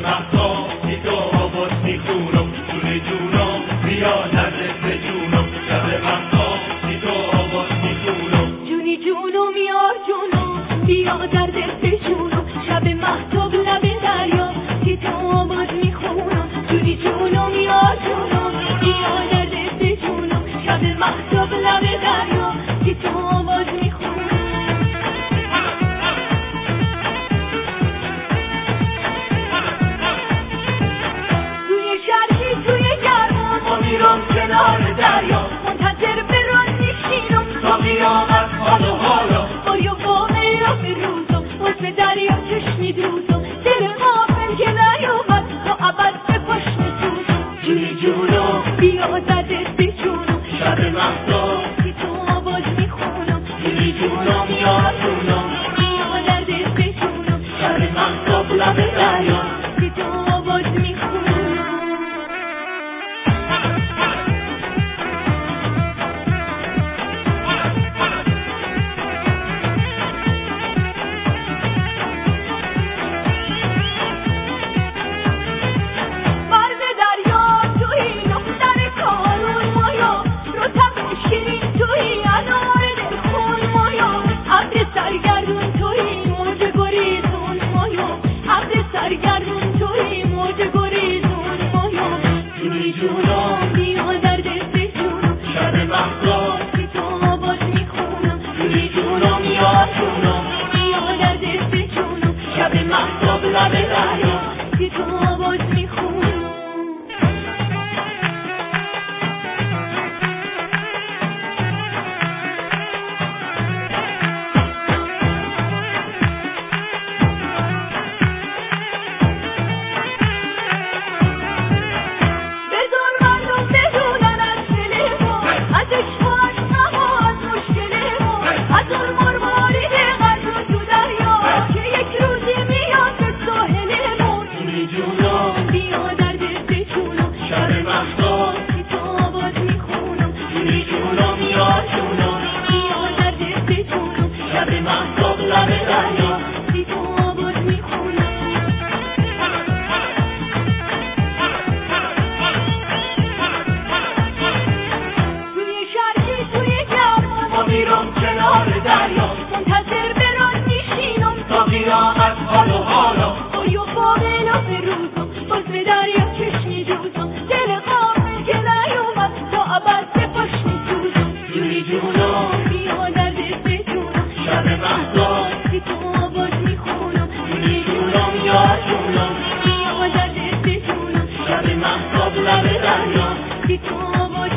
مهتاب بی تو آواز میخونم جون جونم بیا درد به جونم شب مهتاب بی تو آواز میخونم جونی جونم یا جونم بیا درد به جونم شب مهتاب لب دریا بی تو آواز میخونم جونی جونم یا جونم بیا درد به جونم شب مهتاب لب دریا بی تو آواز میخونم کنار دریا منتظر به راه میشینم تا قیامت حال و حالا باریا باقیلا به روزم باز به دریا چشم میدوزم دل غافل که نیامد تا ابد به پاش میسوزم جونی جونم بیا درد به جونم شب مهتاب بی تو آواز میخونم جونی جونم یا جونم بیا درد به جونم شب مهتاب لب دریا بی تو آواز میخونم شب مهتاب لب دریا بی تو